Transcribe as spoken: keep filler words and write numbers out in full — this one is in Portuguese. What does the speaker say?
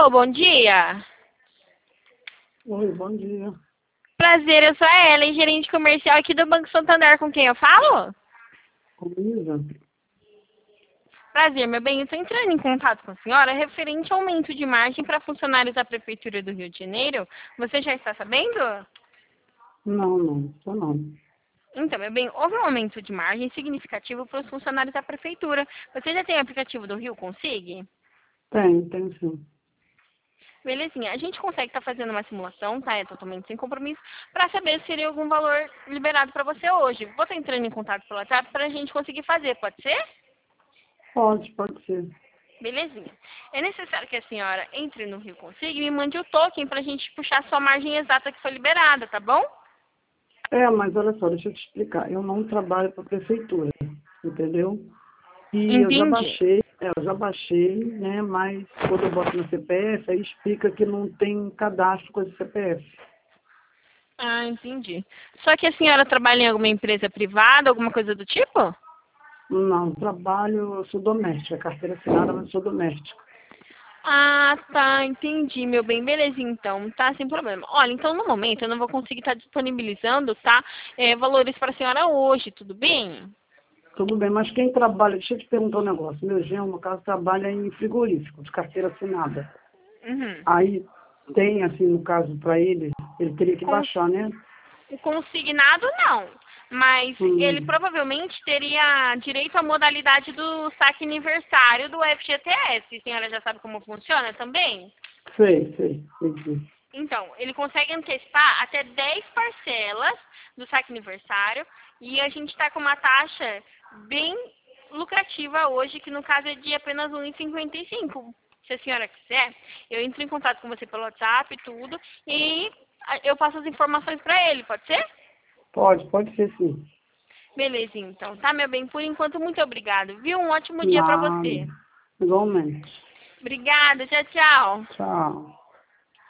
Alô, bom dia. Oi, bom dia. Prazer, eu sou a Ellen, gerente comercial aqui do Banco Santander. Com quem eu falo? Luísa? Prazer, meu bem. Eu estou entrando em contato com a senhora referente ao aumento de margem para funcionários da Prefeitura do Rio de Janeiro. Você já está sabendo? Não, não, só não. Então, meu bem, houve um aumento de margem significativo para os funcionários da Prefeitura. Você já tem o aplicativo do Rio Consig? Tem, tem sim. Belezinha. A gente consegue estar fazendo uma simulação, tá? É totalmente sem compromisso, para saber se seria algum valor liberado para você hoje. Vou estar entrando em contato pelo WhatsApp para a gente conseguir fazer, pode ser? Pode, pode ser. Belezinha. É necessário que a senhora entre no Rio Consiga e me mande o token para a gente puxar a sua margem exata que foi liberada, tá bom? É, mas olha só, deixa eu te explicar. Eu não trabalho para a prefeitura, entendeu? E eu já Entendi. baixei, é, eu já baixei, né? Mas quando eu boto no C P F, aí explica que não tem cadastro com esse C P F. Ah, entendi. Só que a senhora trabalha em alguma empresa privada, alguma coisa do tipo? Não, trabalho, eu sou doméstica, carteira assinada, mas sou doméstica. Ah, tá, entendi, meu bem. Beleza, então, tá, sem problema. Olha, então, no momento, eu não vou conseguir estar disponibilizando, tá, é, valores para a senhora hoje, tudo bem? Tudo bem, mas quem trabalha, deixa eu te perguntar um negócio. Meu genro, no caso, trabalha em frigorífico, de carteira assinada. Uhum. Aí tem, assim, no caso para ele, ele teria que Com, baixar, né? consignado, não. Mas ele Hum, provavelmente teria direito à modalidade do saque aniversário do F G T S. A senhora já sabe como funciona também? sei, sei, sei, sei. Então, ele consegue antecipar até dez parcelas do saque aniversário e a gente está com uma taxa bem lucrativa hoje, que no caso é de apenas um vírgula cinquenta e cinco. Se a senhora quiser, eu entro em contato com você pelo WhatsApp e tudo, e ah, eu passo as informações para ele, pode ser? Pode, pode ser sim. Beleza, então. Tá, meu bem? Por enquanto, muito obrigado, viu? Um ótimo dia para Nada. você. Igualmente. Obrigada, tchau, tchau. Tchau.